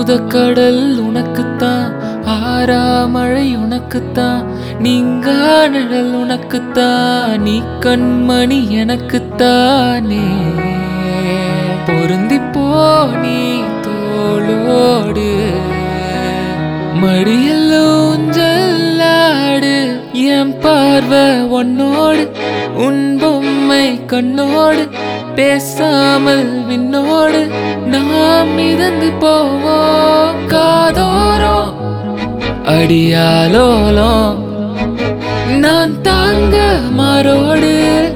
அமுத கடல் உனக்குத்தான், ஆறா மழை உனக்குத்தான், நீங்கா நிழல் உனக்குத்தான், நீ கண்மணி எனக்குத்தானே. பொருந்திப்போ நீ தோளோடு, மடியில் ஊஞ்சலாடு, என் பார்வை உன்னோடு, உன் பொம்மை கண்ணோடு, பேசாமல் விண்ணோடு நாம் மிதந்து போவோம். காதோரம் அடியாலோலம் நான் தாங்க மாறோடு.